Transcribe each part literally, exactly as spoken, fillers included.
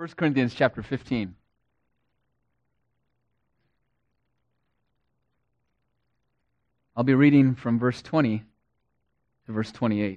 First Corinthians chapter fifteen. I'll be reading from verse twenty to verse twenty-eight.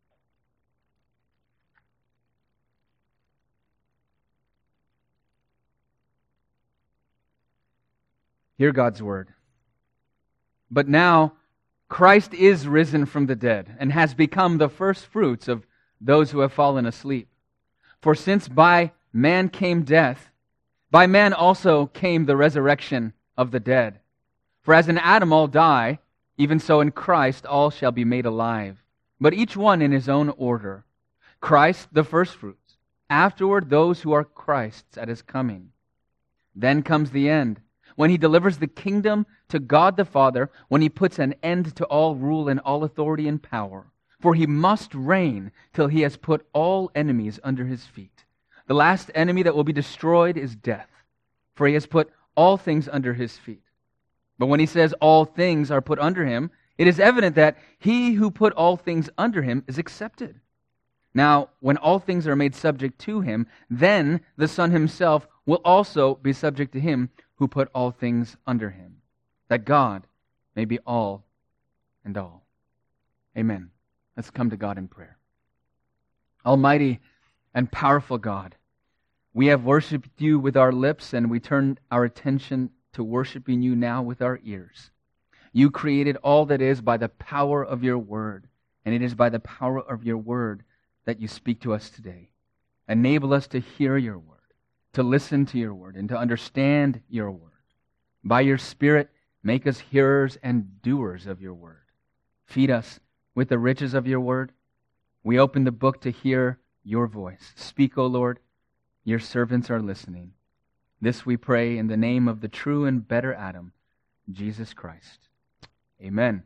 Hear God's word. But now Christ is risen from the dead and has become the first fruits of those who have fallen asleep. For since by man came death, by man also came the resurrection of the dead. For as in Adam all die, even so in Christ all shall be made alive, but each one in his own order. Christ the firstfruits, afterward those who are Christ's at his coming. Then comes the end, when he delivers the kingdom to God the Father, when he puts an end to all rule and all authority and power. For he must reign till he has put all enemies under his feet. The last enemy that will be destroyed is death, for he has put all things under his feet. But when he says all things are put under him, it is evident that he who put all things under him is accepted. Now, when all things are made subject to him, then the Son himself will also be subject to him who put all things under him, that God may be all and all. Amen. Let's come to God in prayer. Almighty and powerful God, we have worshiped you with our lips, and we turn our attention to worshiping you now with our ears. You created all that is by the power of your word, and it is by the power of your word that you speak to us today. Enable us to hear your word, to listen to your word, and to understand your word. By your Spirit, make us hearers and doers of your word. Feed us with the riches of your word. We open the book to hear your voice. Speak, O Lord. Your servants are listening. This we pray in the name of the true and better Adam, Jesus Christ. Amen.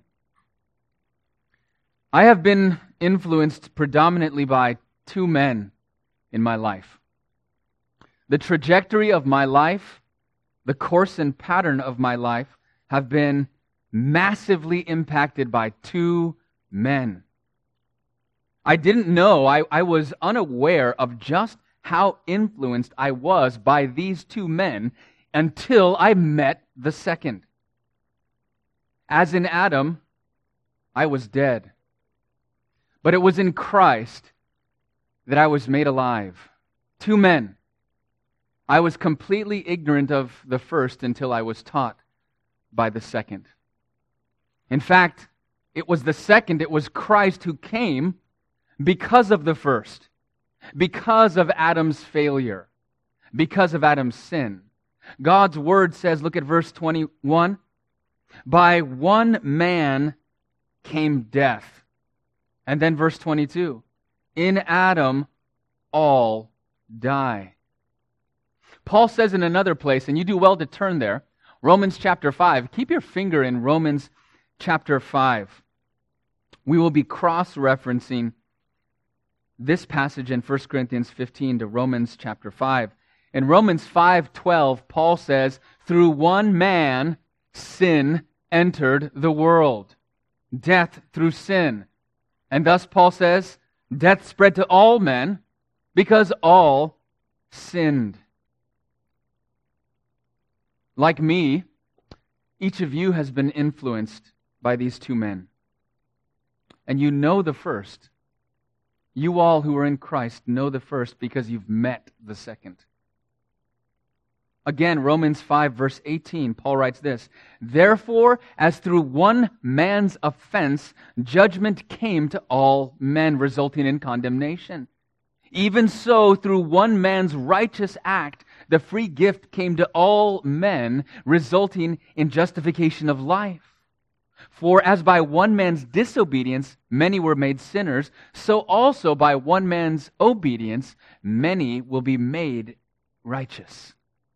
I have been influenced predominantly by two men in my life. The trajectory of my life, the course and pattern of my life have been massively impacted by two men. I didn't know, I, I was unaware of just how influenced I was by these two men until I met the second. As in Adam, I was dead. But it was in Christ that I was made alive. Two men. I was completely ignorant of the first until I was taught by the second. In fact, it was the second, it was Christ who came because of the first, because of Adam's failure, because of Adam's sin. God's word says, look at verse twenty-one, by one man came death. And then verse twenty-two, in Adam all die. Paul says in another place, and you do well to turn there, Romans chapter five. Keep your finger in Romans chapter five. We will be cross-referencing this passage in First Corinthians fifteen to Romans chapter five. In Romans five twelve, Paul says, through one man sin entered the world, death through sin. And thus Paul says, death spread to all men because all sinned. Like me, each of you has been influenced by these two men. And you know the first. You all who are in Christ know the first because you've met the second. Again, Romans five verse eighteen, Paul writes this, therefore, as through one man's offense, judgment came to all men, resulting in condemnation. Even so, through one man's righteous act, the free gift came to all men, resulting in justification of life. For as by one man's disobedience many were made sinners, so also by one man's obedience many will be made righteous.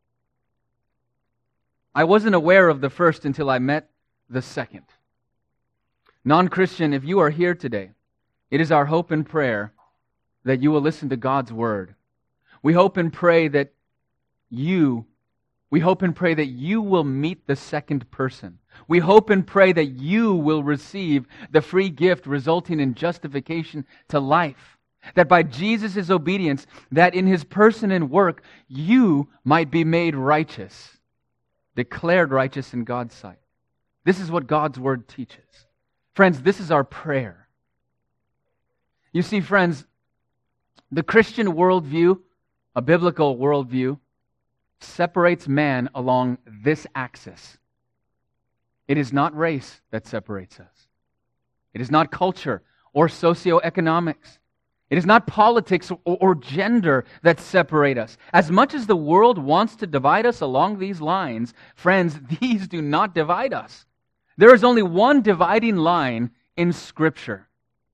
I wasn't aware of the first until I met the second. Non-Christian, if you are here today, it is our hope and prayer that you will listen to God's word. We hope and pray that you, we hope and pray that you will meet the second person. We hope and pray that you will receive the free gift resulting in justification to life. That by Jesus' obedience, that in his person and work, you might be made righteous, declared righteous in God's sight. This is what God's word teaches. Friends, this is our prayer. You see, friends, the Christian worldview, a biblical worldview, separates man along this axis. It is not race that separates us. It is not culture or socioeconomics. It is not politics or, or gender that separate us. As much as the world wants to divide us along these lines, friends, these do not divide us. There is only one dividing line in Scripture.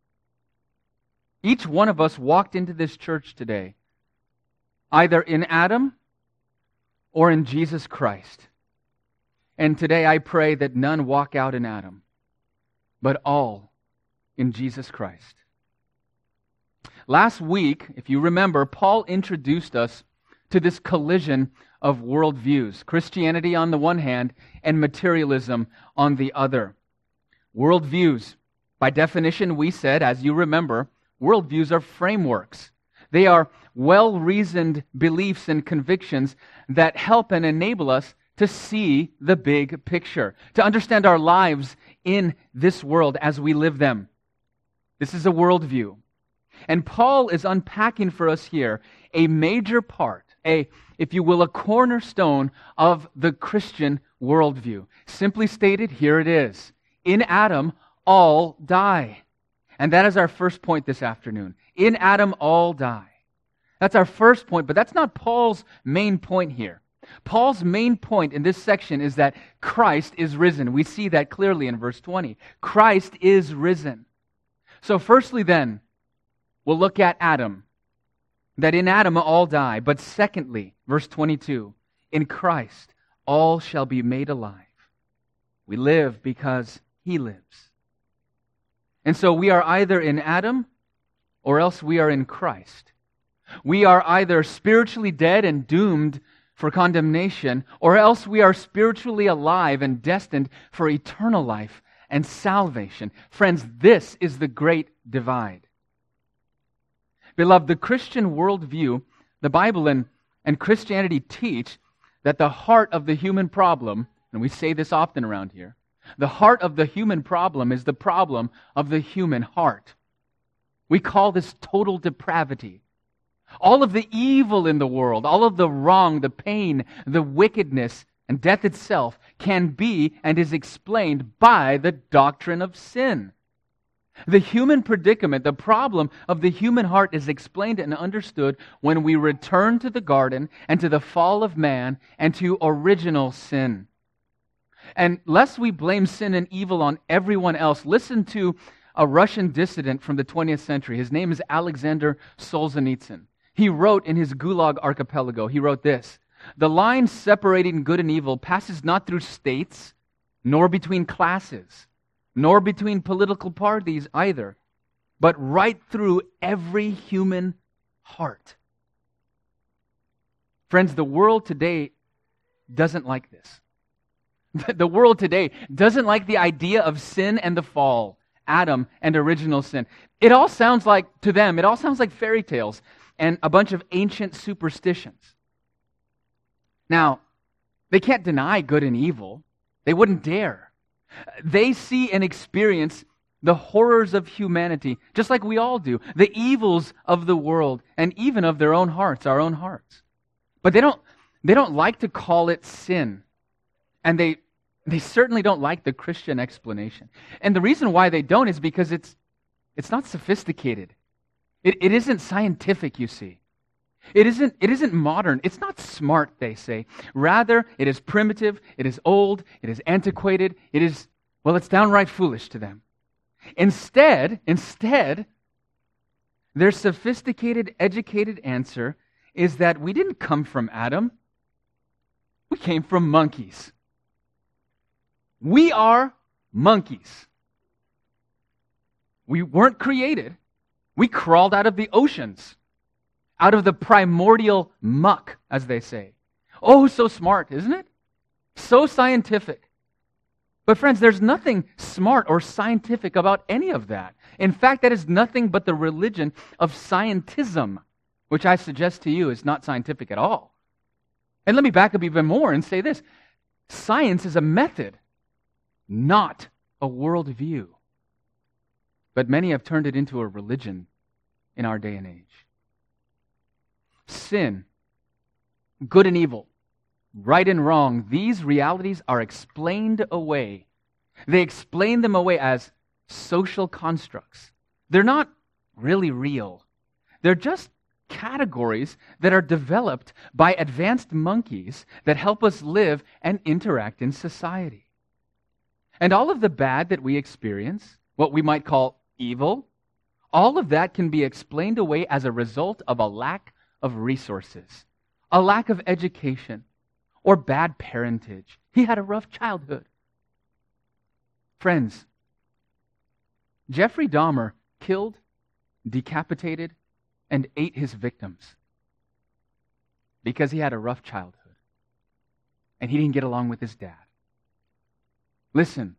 Each one of us walked into this church today either in Adam or in Jesus Christ. And today I pray that none walk out in Adam, but all in Jesus Christ. Last week, if you remember, Paul introduced us to this collision of worldviews, Christianity on the one hand and materialism on the other. Worldviews, by definition, we said, as you remember, worldviews are frameworks. They are well-reasoned beliefs and convictions that help and enable us to see the big picture, to understand our lives in this world as we live them. This is a worldview. And Paul is unpacking for us here a major part, a, if you will, a cornerstone of the Christian worldview. Simply stated, here it is. In Adam, all die. And that is our first point this afternoon. In Adam, all die. That's our first point, but that's not Paul's main point here. Paul's main point in this section is that Christ is risen. We see that clearly in verse twenty. Christ is risen. So firstly then, we'll look at Adam, that in Adam all die. But secondly, verse twenty-two, in Christ all shall be made alive. We live because he lives. And so we are either in Adam or else we are in Christ. We are either spiritually dead and doomed for condemnation, or else we are spiritually alive and destined for eternal life and salvation. Friends, this is the great divide. Beloved, the Christian worldview, the Bible and, and Christianity teach that the heart of the human problem, and we say this often around here, the heart of the human problem is the problem of the human heart. We call this total depravity. All of the evil in the world, all of the wrong, the pain, the wickedness, and death itself can be and is explained by the doctrine of sin. The human predicament, the problem of the human heart is explained and understood when we return to the garden and to the fall of man and to original sin. And lest we blame sin and evil on everyone else, listen to a Russian dissident from the twentieth century. His name is Alexander Solzhenitsyn. He wrote in his Gulag Archipelago, he wrote this: "The line separating good and evil passes not through states, nor between classes, nor between political parties either, but right through every human heart." Friends, the world today doesn't like this. The world today doesn't like the idea of sin and the fall, Adam and original sin. It all sounds like, to them, it all sounds like fairy tales and a bunch of ancient superstitions. Now, they can't deny good and evil. They wouldn't dare. They see and experience the horrors of humanity, just like we all do, the evils of the world, and even of their own hearts, our own hearts. But they don't, they don't like to call it sin. And they, they certainly don't like the Christian explanation. And the reason why they don't is because it's, it's not sophisticated. It, it isn't scientific, you see. It isn't, it isn't modern. It's not smart, they say. Rather, it is primitive, it is old, it is antiquated, it is, well, it's downright foolish to them. Instead, instead, their sophisticated, educated answer is that we didn't come from Adam. We came from monkeys. We are monkeys. We weren't created. We crawled out of the oceans, out of the primordial muck, as they say. Oh, so smart, isn't it? So scientific. But friends, there's nothing smart or scientific about any of that. In fact, that is nothing but the religion of scientism, which I suggest to you is not scientific at all. And let me back up even more and say this. Science is a method, not a worldview. But many have turned it into a religion in our day and age. Sin, good and evil, right and wrong, these realities are explained away. They explain them away as social constructs. They're not really real. They're just categories that are developed by advanced monkeys that help us live and interact in society. And all of the bad that we experience, what we might call evil, all of that can be explained away as a result of a lack of resources, a lack of education, or bad parentage. He had a rough childhood. Friends, Jeffrey Dahmer killed, decapitated, and ate his victims because he had a rough childhood and he didn't get along with his dad. Listen,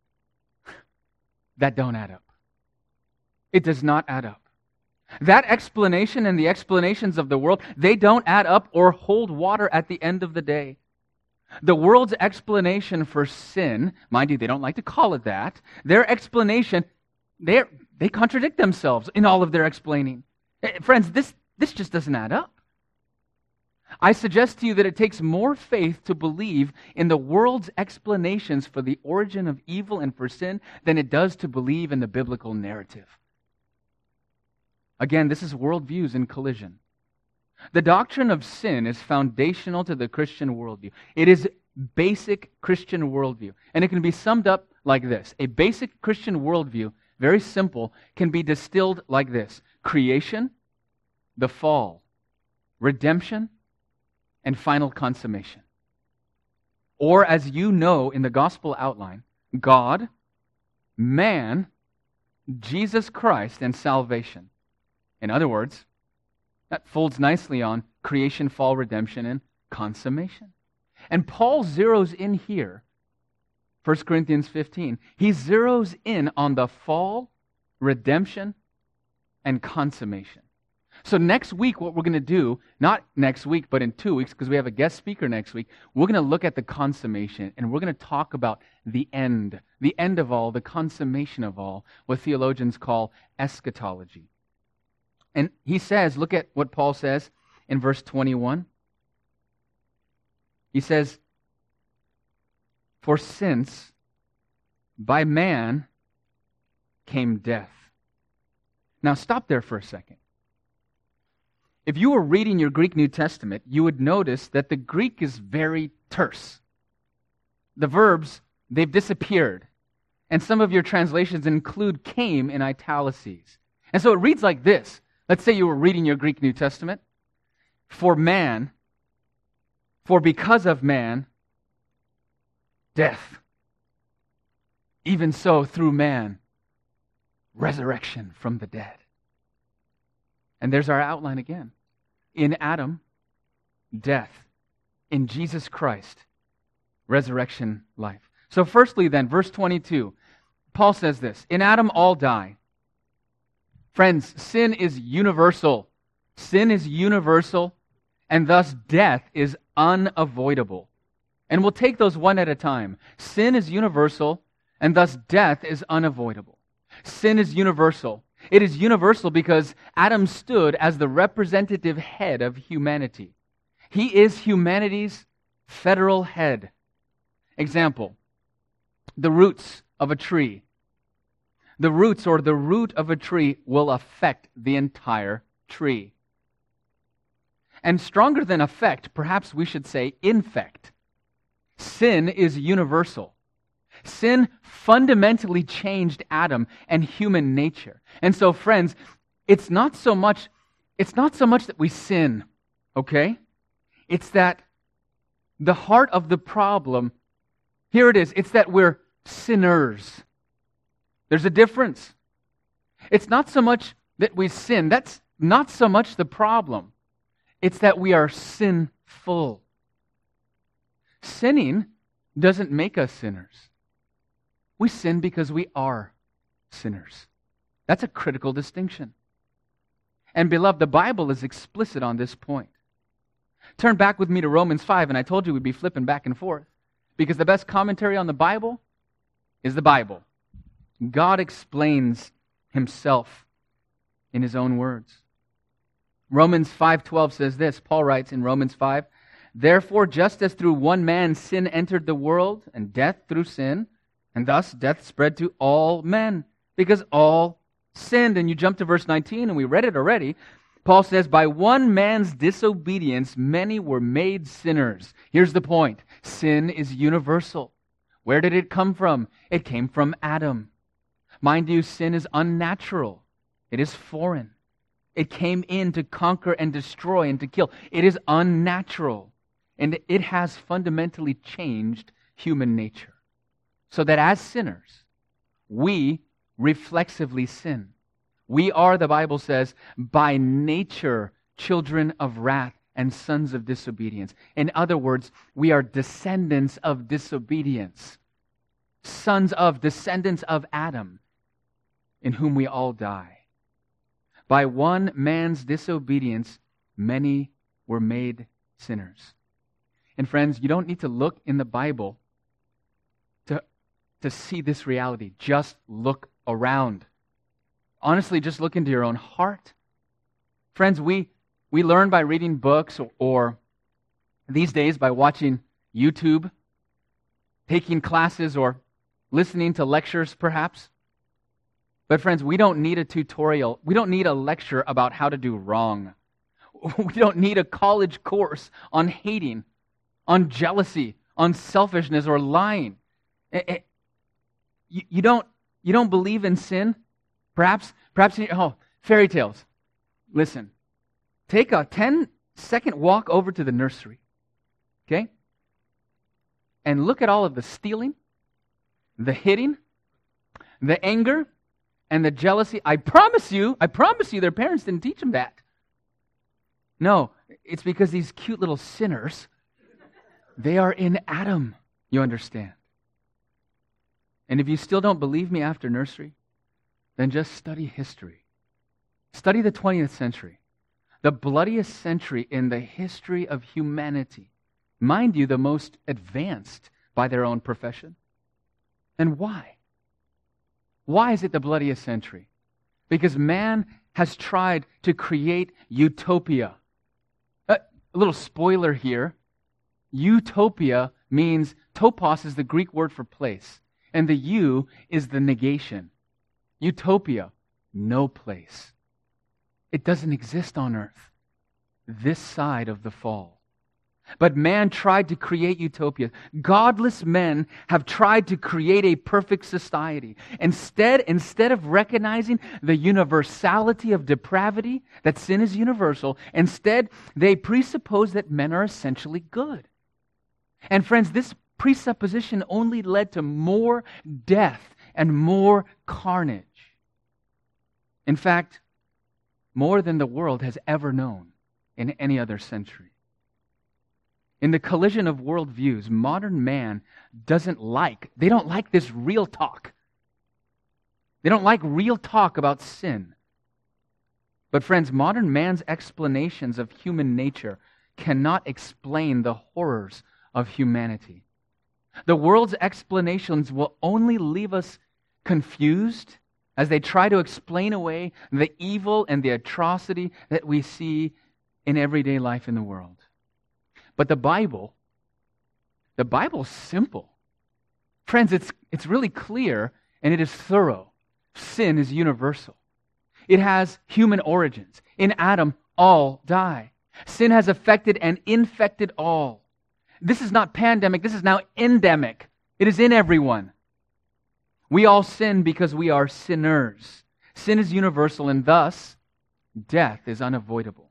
that don't add up. It does not add up. That explanation and the explanations of the world, they don't add up or hold water at the end of the day. The world's explanation for sin, mind you, they don't like to call it that, their explanation, they they contradict themselves in all of their explaining. Friends, this, this just doesn't add up. I suggest to you that it takes more faith to believe in the world's explanations for the origin of evil and for sin than it does to believe in the biblical narrative. Again, this is worldviews in collision. The doctrine of sin is foundational to the Christian worldview. It is basic Christian worldview. And it can be summed up like this. A basic Christian worldview, very simple, can be distilled like this. Creation, the fall, redemption, and final consummation. Or as you know in the gospel outline, God, man, Jesus Christ, and salvation. In other words, that folds nicely on creation, fall, redemption, and consummation. And Paul zeroes in here, First Corinthians fifteen, he zeroes in on the fall, redemption, and consummation. So next week, what we're going to do, not next week, but in two weeks, because we have a guest speaker next week, we're going to look at the consummation, and we're going to talk about the end, the end of all, the consummation of all, what theologians call eschatology. And he says, look at what Paul says in verse twenty-one. He says, "For since by man came death." Now stop there for a second. If you were reading your Greek New Testament, you would notice that the Greek is very terse. The verbs, they've disappeared. And some of your translations include came in italices. And so it reads like this. Let's say you were reading your Greek New Testament. For man, for because of man, death. Even so, through man, resurrection from the dead. And there's our outline again. In Adam, death. In Jesus Christ, resurrection, life. So firstly then, verse twenty-two, Paul says this, in Adam all die. Friends, sin is universal. Sin is universal, and thus death is unavoidable. And we'll take those one at a time. Sin is universal, and thus death is unavoidable. Sin is universal. It is universal because Adam stood as the representative head of humanity. He is humanity's federal head. Example, the roots of a tree. The roots or the root of a tree will affect the entire tree. And stronger than affect, perhaps we should say infect. Sin is universal. Sin fundamentally changed Adam and human nature. And so, friends, it's not so much, it's not so much that we sin, okay? It's that the heart of the problem, here it is, it's that we're sinners. There's a difference. It's not so much that we sin. That's not so much the problem. It's that we are sinful. Sinning doesn't make us sinners. We sin because we are sinners. That's a critical distinction. And beloved, the Bible is explicit on this point. Turn back with me to Romans five, and I told you we'd be flipping back and forth, because the best commentary on the Bible is the Bible. God explains himself in his own words. Romans five twelve says this. Paul writes in Romans five, "Therefore, just as through one man sin entered the world, and death through sin, and thus death spread to all men, because all sinned." And you jump to verse nineteen, and we read it already. Paul says, "By one man's disobedience, many were made sinners." Here's the point. Sin is universal. Where did it come from? It came from Adam. Mind you, sin is unnatural. It is foreign. It came in to conquer and destroy and to kill. It is unnatural. And it has fundamentally changed human nature. So that as sinners, we reflexively sin. We are, the Bible says, by nature children of wrath and sons of disobedience. In other words, we are descendants of disobedience. Sons of, descendants of Adam, in whom we all die. By one man's disobedience, many were made sinners. And friends, you don't need to look in the Bible to, to see this reality. Just look around. Honestly, just look into your own heart. Friends, we, we learn by reading books or, or these days by watching YouTube, taking classes, or listening to lectures perhaps. But friends, we don't need a tutorial. We don't need a lecture about how to do wrong. We don't need a college course on hating, on jealousy, on selfishness, or lying. You, you don't, you don't believe in sin? Perhaps, perhaps, in your, oh, fairy tales. Listen, take a ten-second walk over to the nursery, okay? And look at all of the stealing, the hitting, the anger, and the jealousy. I promise you, I promise you their parents didn't teach them that. No, it's because these cute little sinners, they are in Adam, you understand. And if you still don't believe me after nursery, then just study history. Study the twentieth century, the bloodiest century in the history of humanity. Mind you, the most advanced by their own profession. And why? Why is it the bloodiest century? Because man has tried to create utopia. Uh, a little spoiler here. Utopia means, topos is the Greek word for place, and the U is the negation. Utopia, no place. It doesn't exist on earth, this side of the fall. But man tried to create utopia. Godless men have tried to create a perfect society. Instead, instead of recognizing the universality of depravity, that sin is universal, instead they presuppose that men are essentially good. And friends, this presupposition only led to more death and more carnage. In fact, more than the world has ever known in any other century. In the collision of worldviews, modern man doesn't like, they don't like this real talk. They don't like real talk about sin. But friends, modern man's explanations of human nature cannot explain the horrors of humanity. The world's explanations will only leave us confused as they try to explain away the evil and the atrocity that we see in everyday life in the world. But the Bible, the Bible's simple. Friends, it's, it's really clear and it is thorough. Sin is universal. It has human origins. In Adam, all die. Sin has affected and infected all. This is not pandemic, this is now endemic. It is in everyone. We all sin because we are sinners. Sin is universal, and thus, death is unavoidable.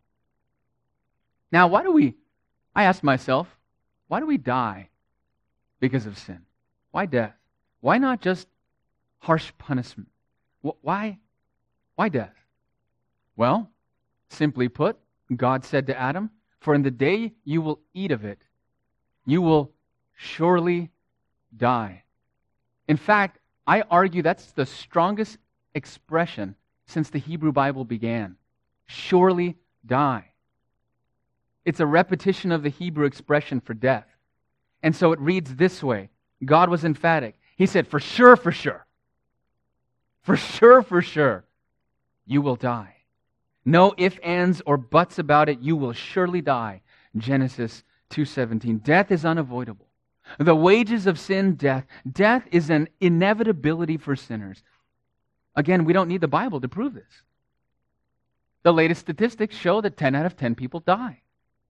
Now, why do we, I ask myself, why do we die because of sin? Why death? Why not just harsh punishment? Why, why death? Well, simply put, God said to Adam, "For in the day you will eat of it, you will surely die." In fact, I argue that's the strongest expression since the Hebrew Bible began. Surely die. It's a repetition of the Hebrew expression for death. And so it reads this way. God was emphatic. He said, for sure, for sure. For sure, for sure, you will die. No ifs, ands, or buts about it. You will surely die. Genesis two seventeen. Death is unavoidable. The wages of sin, death. Death is an inevitability for sinners. Again, we don't need the Bible to prove this. The latest statistics show that ten out of ten people die.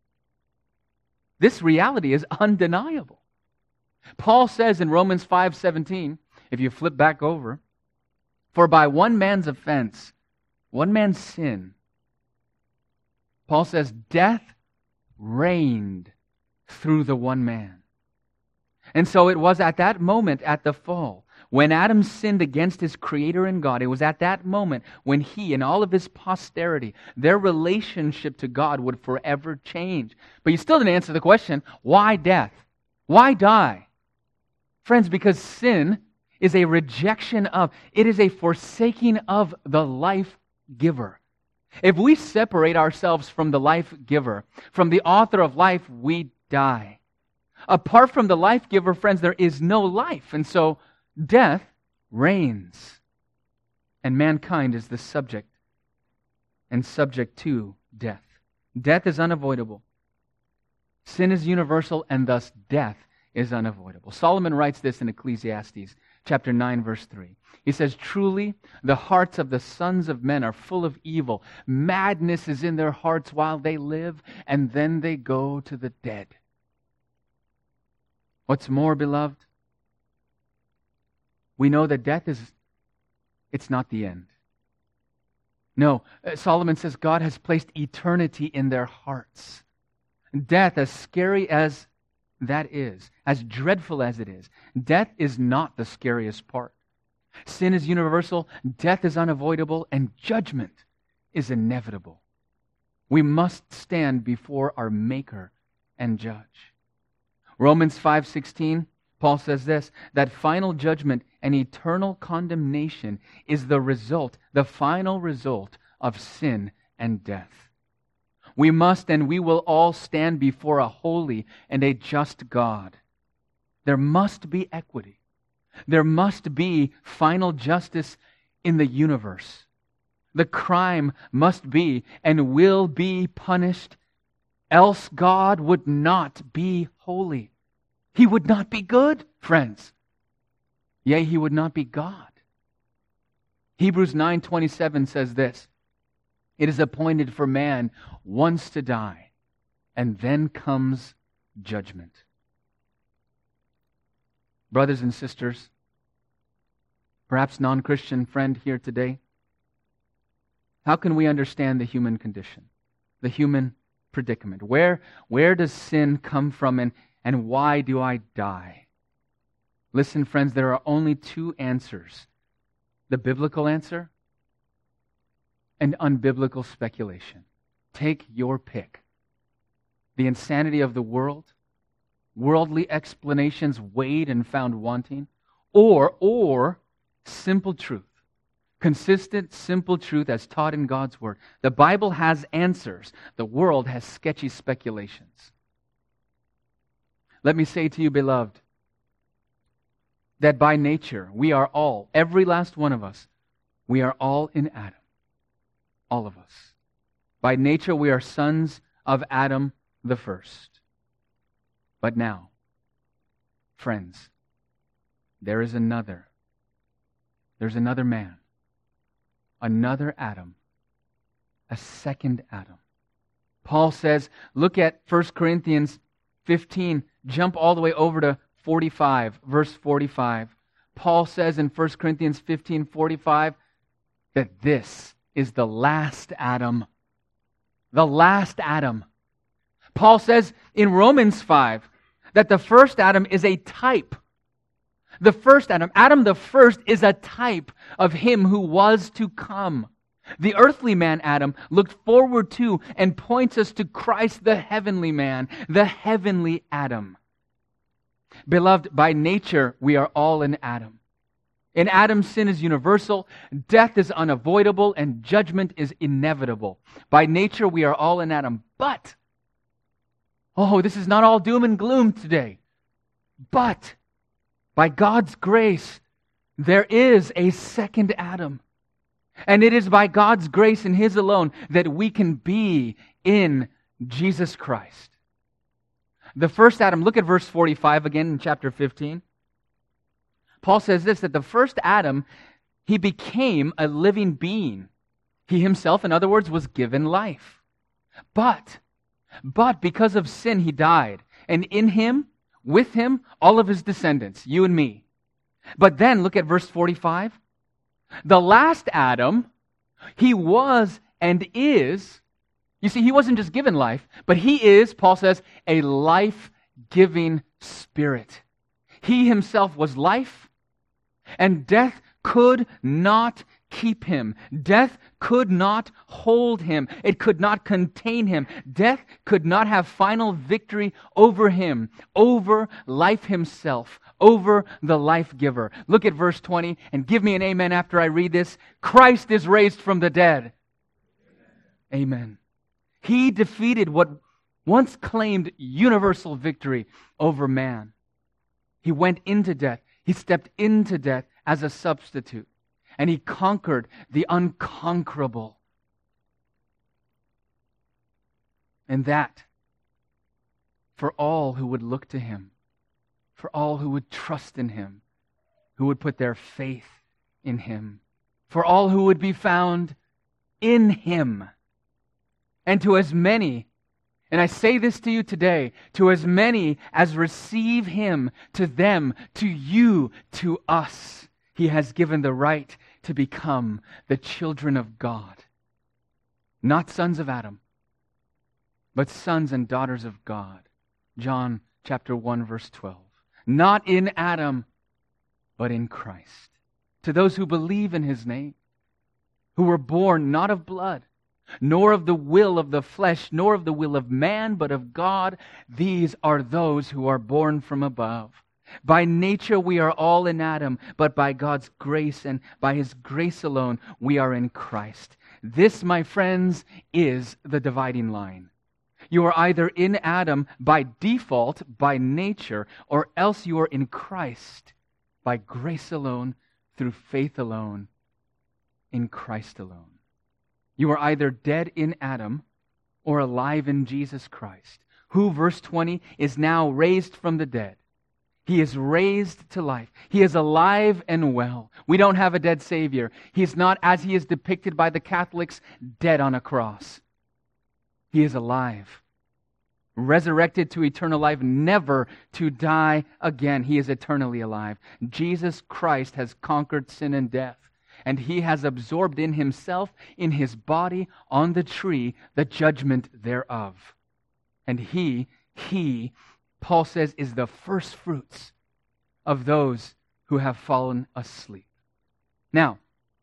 This reality is undeniable. Paul says in Romans five seventeen, if you flip back over, for by one man's offense, one man's sin, Paul says, death reigned through the one man. And so it was at that moment, at the fall, when Adam sinned against his Creator and God, it was at that moment when he and all of his posterity, their relationship to God would forever change. But you still didn't answer the question, why death? Why die? Friends, because sin is a rejection of, it is a forsaking of the life giver. If we separate ourselves from the life giver, from the author of life, we die. Apart from the life giver, friends, there is no life. And so death reigns. And mankind is the subject and subject to death. Death is unavoidable. Sin is universal, and thus death is unavoidable. Solomon writes this in Ecclesiastes chapter nine, verse three. He says, truly, the hearts of the sons of men are full of evil. Madness is in their hearts while they live, and then they go to the dead. What's more, beloved? We know that death is, it's not the end. No, Solomon says God has placed eternity in their hearts. Death, as scary as that is, as dreadful as it is, death is not the scariest part. Sin is universal, death is unavoidable, and judgment is inevitable. We must stand before our Maker and judge. Romans five sixteen, Paul says this, that final judgment and eternal condemnation is the result, the final result of sin and death. We must and we will all stand before a holy and a just God. There must be equity. There must be final justice in the universe. The crime must be and will be punished, else God would not be holy. He would not be good, friends. Yea, he would not be God. Hebrews nine twenty-seven says this, it is appointed for man once to die, and then comes judgment. Brothers and sisters, perhaps non-Christian friend here today, how can we understand the human condition, the human predicament? Where, where does sin come from, and, and why do I die? Listen, friends, there are only two answers. The biblical answer and unbiblical speculation. Take your pick. The insanity of the world, worldly explanations weighed and found wanting, or, or simple truth. Consistent, simple truth as taught in God's Word. The Bible has answers. The world has sketchy speculations. Let me say to you, beloved, that by nature, we are all, every last one of us, we are all in Adam. All of us. By nature, we are sons of Adam the first. But now, friends, there is another. There's another man. Another Adam. A second Adam. Paul says, look at First Corinthians fifteen, jump all the way over to forty-five, verse forty-five. Paul says in First Corinthians fifteen forty-five that this is the last Adam. The last Adam. Paul says in Romans five that the first Adam is a type. The first Adam, Adam the first, is a type of him who was to come. The earthly man, Adam, looked forward to and points us to Christ, the heavenly man, the heavenly Adam. Beloved, by nature, we are all in Adam. In Adam, sin is universal, death is unavoidable, and judgment is inevitable. By nature, we are all in Adam. But, oh, this is not all doom and gloom today. But, by God's grace, there is a second Adam. And it is by God's grace and His alone that we can be in Jesus Christ. The first Adam, look at verse forty-five again in chapter fifteen. Paul says this, that the first Adam, he became a living being. He himself, in other words, was given life. But, but because of sin, he died. And in him, with him, all of his descendants, you and me. But then, look at verse forty-five. The last Adam, he was and is, you see, he wasn't just given life, but he is, Paul says, a life-giving spirit. He himself was life, and death could not keep him. Death could not hold him. It could not contain him. Death could not have final victory over him, over life himself, over the life giver. Look at verse twenty and give me an amen after I read this. Christ is raised from the dead. Amen. Amen. He defeated what once claimed universal victory over man. He went into death. He stepped into death as a substitute. And He conquered the unconquerable. And that, for all who would look to Him, for all who would trust in Him, who would put their faith in Him, for all who would be found in Him. And to as many, and I say this to you today, to as many as receive Him, to them, to you, to us, He has given the right to become the children of God. Not sons of Adam, but sons and daughters of God. John chapter one, verse twelve. Not in Adam, but in Christ. To those who believe in His name, who were born not of blood, nor of the will of the flesh, nor of the will of man, but of God. These are those who are born from above. By nature we are all in Adam, but by God's grace and by His grace alone we are in Christ. This, my friends, is the dividing line. You are either in Adam by default, by nature, or else you are in Christ by grace alone, through faith alone, in Christ alone. You are either dead in Adam or alive in Jesus Christ, who, verse twenty, is now raised from the dead. He is raised to life. He is alive and well. We don't have a dead Savior. He is not, as He is depicted by the Catholics, dead on a cross. He is alive, resurrected to eternal life, never to die again. He is eternally alive. Jesus Christ has conquered sin and death. And He has absorbed in Himself, in His body, on the tree, the judgment thereof. And He, He, Paul says, is the first fruits of those who have fallen asleep. Now,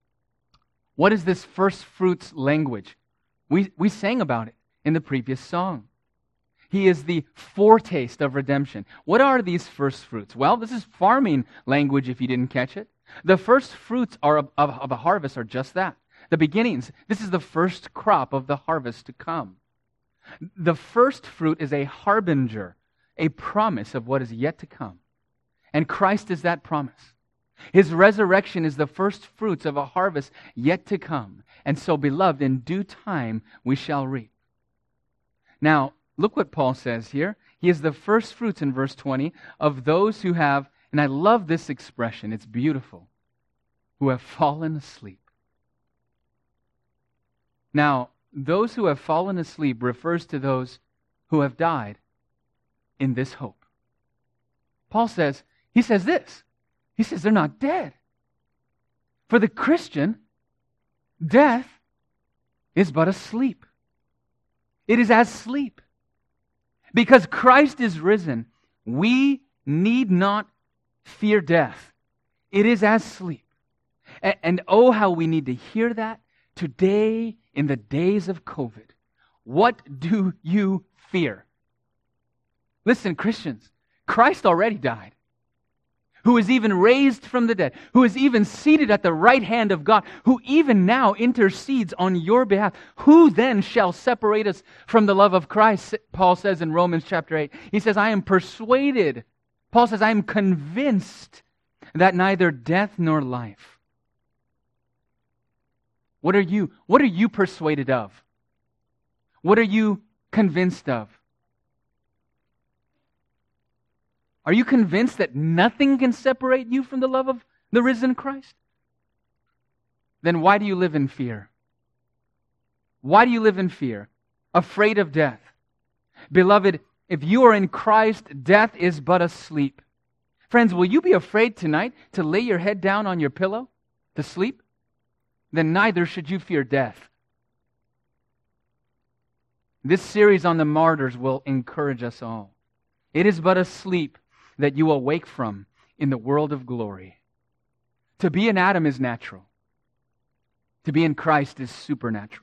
what is this first fruits language? We, we sang about it in the previous song. He is the foretaste of redemption. What are these first fruits? Well, this is farming language if you didn't catch it. The first fruits are of, of, of a harvest are just that. The beginnings. This is the first crop of the harvest to come. The first fruit is a harbinger, a promise of what is yet to come. And Christ is that promise. His resurrection is the first fruits of a harvest yet to come. And so, beloved, in due time we shall reap. Now, look what Paul says here. He is the first fruits in verse twenty of those who have, and I love this expression, it's beautiful, who have fallen asleep. Now, those who have fallen asleep refers to those who have died in this hope. Paul says, he says this, he says they're not dead. For the Christian, death is but a sleep. It is as sleep. Because Christ is risen, we need not fear death. It is as sleep. And, and oh, how we need to hear that today in the days of COVID. What do you fear? Listen, Christians, Christ already died. who is even raised from the dead, who is even seated at the right hand of God, who even now intercedes on your behalf. Who then shall separate us from the love of Christ? Paul says in Romans chapter eight. He says, I am persuaded. Paul says, I am convinced that neither death nor life. What are you, what are you persuaded of? What are you convinced of? Are you convinced that nothing can separate you from the love of the risen Christ? Then why do you live in fear? Why do you live in fear? Afraid of death. Beloved, if you are in Christ, death is but a sleep. Friends, will you be afraid tonight to lay your head down on your pillow to sleep? Then neither should you fear death. This series on the martyrs will encourage us all. It is but a sleep that you awake from in the world of glory. To be in Adam is natural. To be in Christ is supernatural.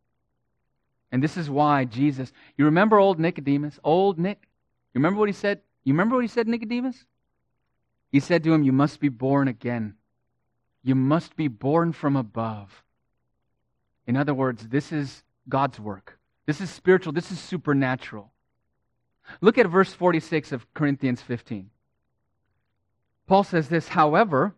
And this is why Jesus, you remember old Nicodemus? Old Nick? You remember what he said? You remember what he said, Nicodemus? He said to him, you must be born again. You must be born from above. In other words, this is God's work. This is spiritual. This is supernatural. Look at verse forty-six of Corinthians fifteen. Paul says this, however,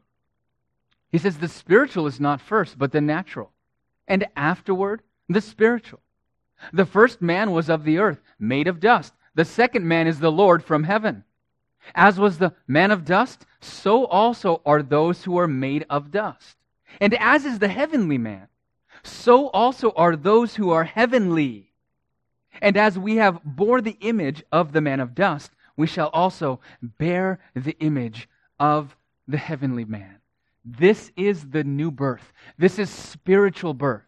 he says the spiritual is not first, but the natural, and afterward the spiritual. The first man was of the earth, made of dust. The second man is the Lord from heaven. As was the man of dust, so also are those who are made of dust. And as is the heavenly man, so also are those who are heavenly. And as we have bore the image of the man of dust, we shall also bear the image of the heavenly man. This is the new birth. This is spiritual birth.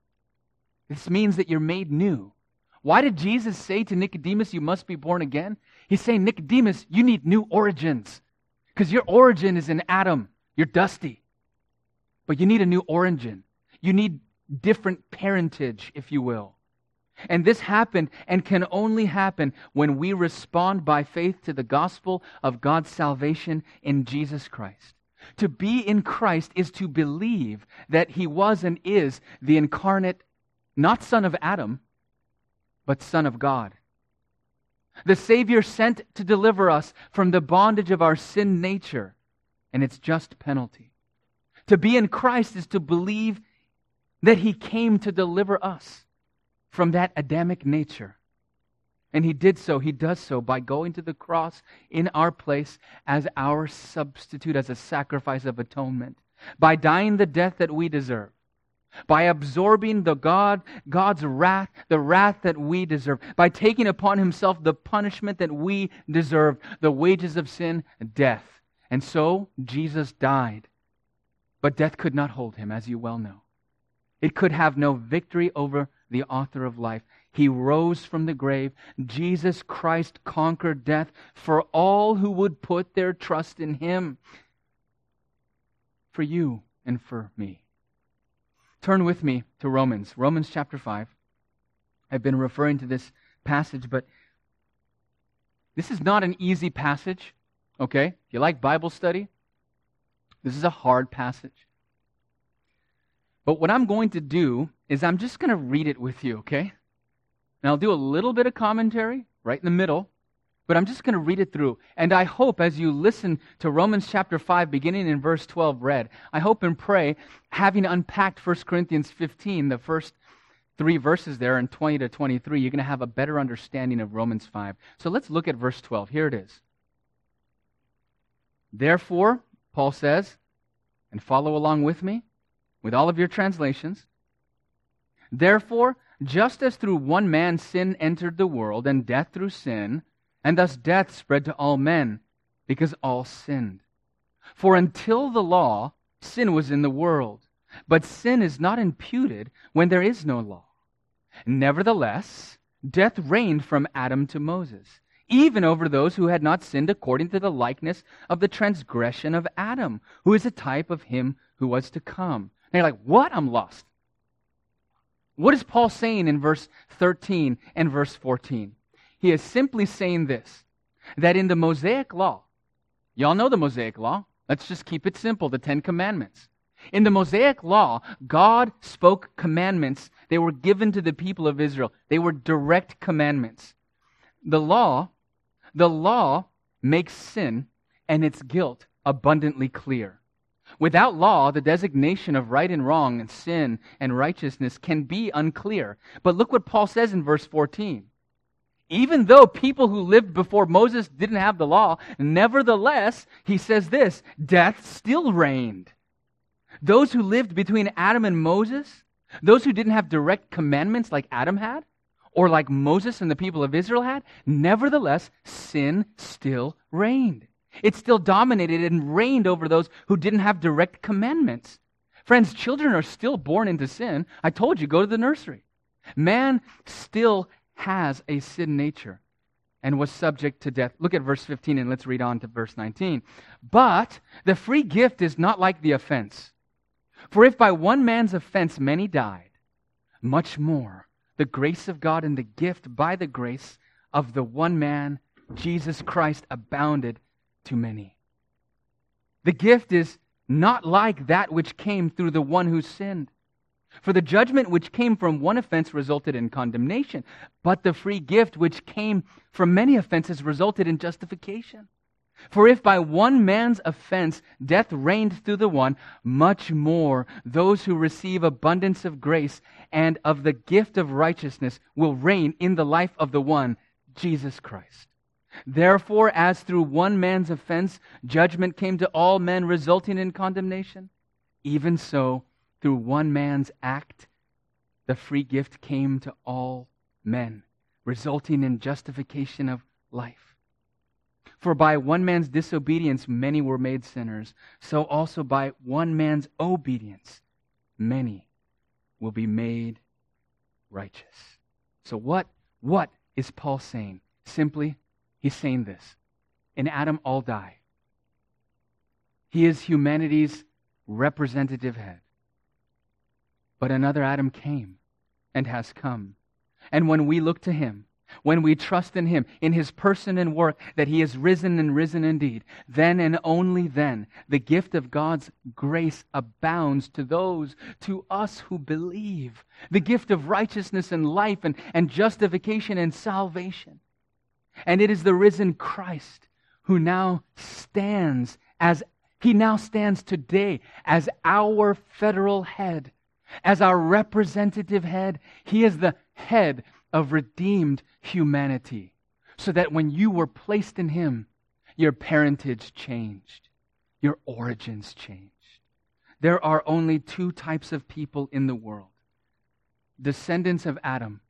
This means that you're made new. Why did Jesus say to Nicodemus, you must be born again? He's saying, Nicodemus, you need new origins. Because your origin is in Adam. You're dusty. But you need a new origin. You need different parentage, if you will. And this happened and can only happen when we respond by faith to the gospel of God's salvation in Jesus Christ. To be in Christ is to believe that He was and is the incarnate, not son of Adam, but Son of God. The Savior sent to deliver us from the bondage of our sin nature and its just penalty. To be in Christ is to believe that He came to deliver us from that Adamic nature. And He did so, He does so by going to the cross in our place as our substitute, as a sacrifice of atonement, by dying the death that we deserve, by absorbing the God, God's wrath, the wrath that we deserve, by taking upon Himself the punishment that we deserve, the wages of sin, death. And so Jesus died. But death could not hold Him, as you well know. It could have no victory over the author of life. He rose from the grave. Jesus Christ conquered death for all who would put their trust in Him. For you and for me. Turn with me to Romans. Romans chapter five. I've been referring to this passage, but this is not an easy passage. Okay? If you like Bible study, this is a hard passage. But what I'm going to do is I'm just going to read it with you, okay? And I'll do a little bit of commentary right in the middle, but I'm just going to read it through. And I hope as you listen to Romans chapter five, beginning in verse twelve read, I hope and pray, having unpacked First Corinthians fifteen, the first three verses there, and twenty to twenty-three, you're going to have a better understanding of Romans five. So let's look at verse twelve. Here it is. Therefore, Paul says, and follow along with me, with all of your translations, therefore, just as through one man sin entered the world, and death through sin, and thus death spread to all men, because all sinned. For until the law, sin was in the world, but sin is not imputed when there is no law. Nevertheless, death reigned from Adam to Moses, even over those who had not sinned according to the likeness of the transgression of Adam, who is a type of him who was to come. And you're like, what? I'm lost. What is Paul saying in verse thirteen and verse fourteen? He is simply saying this, that in the Mosaic law, Y'all know the Mosaic Law. Let's just keep it simple, the Ten Commandments. In the Mosaic Law, God spoke commandments. They were given to the people of Israel. They were direct commandments. The law, the law makes sin and its guilt abundantly clear. Without law, the designation of right and wrong and sin and righteousness can be unclear. But look what Paul says in verse fourteen. Even though people who lived before Moses didn't have the law, nevertheless, he says this, death still reigned. Those who lived between Adam and Moses, those who didn't have direct commandments like Adam had, or like Moses and the people of Israel had, nevertheless, sin still reigned. It still dominated and reigned over those who didn't have direct commandments. Friends, children are still born into sin. I told you, go to the nursery. Man still has a sin nature and was subject to death. Look at verse fifteen and let's read on to verse nineteen. But the free gift is not like the offense. For if by one man's offense many died, much more the grace of God and the gift by the grace of the one man, Jesus Christ, abounded to many. The gift is not like that which came through the one who sinned. For the judgment which came from one offense resulted in condemnation, but the free gift which came from many offenses resulted in justification. For if by one man's offense death reigned through the one, much more those who receive abundance of grace and of the gift of righteousness will reign in the life of the one, Jesus Christ. Therefore, as through one man's offense judgment came to all men resulting in condemnation, even so through one man's act the free gift came to all men, resulting in justification of life. For by one man's disobedience many were made sinners, so also by one man's obedience many will be made righteous. So what, what is Paul saying? Simply, he's saying this. In Adam all die. He is humanity's representative head. But another Adam came and has come. And when we look to him, when we trust in him, in his person and work, that he is risen and risen indeed, then and only then the gift of God's grace abounds to those, to us who believe. The gift of righteousness and life and, and justification and salvation. And it is the risen Christ who now stands as, he now stands today as our federal head. As our representative head, he is the head of redeemed humanity. So that when you were placed in him, your parentage changed. Your origins changed. There are only two types of people in the world. Descendants of Adam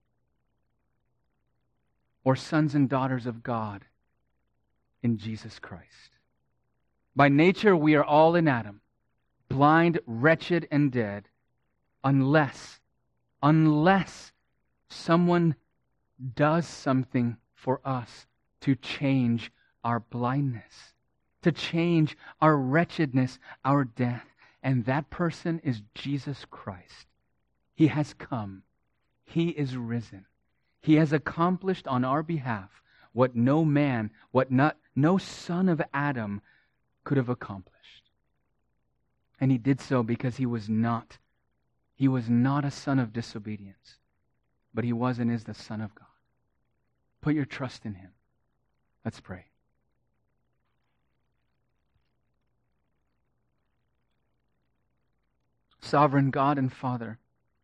or sons and daughters of God in Jesus Christ. By nature, we are all in Adam, blind, wretched, and dead, unless, unless someone does something for us to change our blindness, to change our wretchedness, our death. And that person is Jesus Christ. He has come. He is risen. He has accomplished on our behalf what no man, what not, no son of Adam could have accomplished. And he did so because he was not, he was not a son of disobedience, but he was and is the Son of God. Put your trust in him. Let's pray. Sovereign God and Father,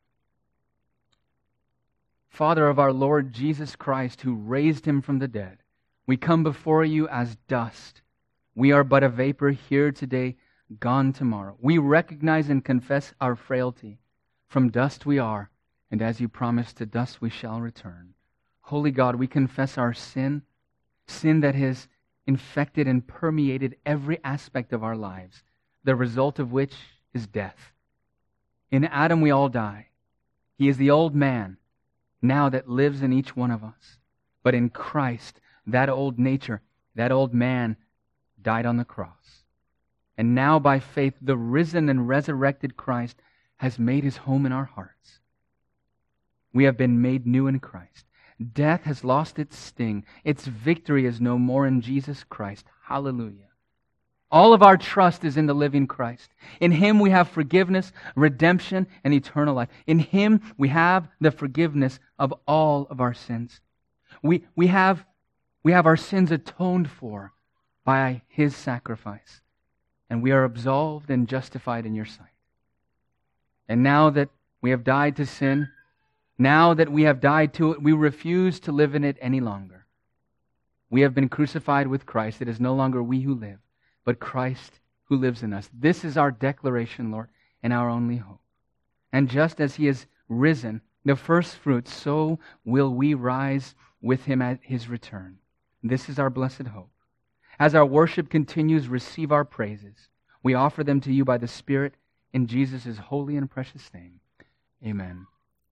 Father of our Lord Jesus Christ, who raised him from the dead, we come before you as dust. We are but a vapor here today, gone tomorrow. We recognize and confess our frailty. From dust we are, and as you promised, to dust we shall return. Holy God, we confess our sin, sin that has infected and permeated every aspect of our lives, the result of which is death. In Adam we all die. He is the old man now that lives in each one of us. But in Christ, that old nature, that old man died on the cross. And now by faith, the risen and resurrected Christ has made his home in our hearts. We have been made new in Christ. Death has lost its sting. Its victory is no more in Jesus Christ. Hallelujah. All of our trust is in the living Christ. In Him we have forgiveness, redemption, and eternal life. In Him we have the forgiveness of all of our sins. We, we, have, we have our sins atoned for by His sacrifice. And we are absolved and justified in your sight. And now that we have died to sin, now that we have died to it, we refuse to live in it any longer. We have been crucified with Christ. It is no longer we who live, but Christ who lives in us. This is our declaration, Lord, and our only hope. And just as He is risen, the first fruits, so will we rise with Him at His return. This is our blessed hope. As our worship continues, receive our praises. We offer them to you by the Spirit in Jesus' holy and precious name. Amen.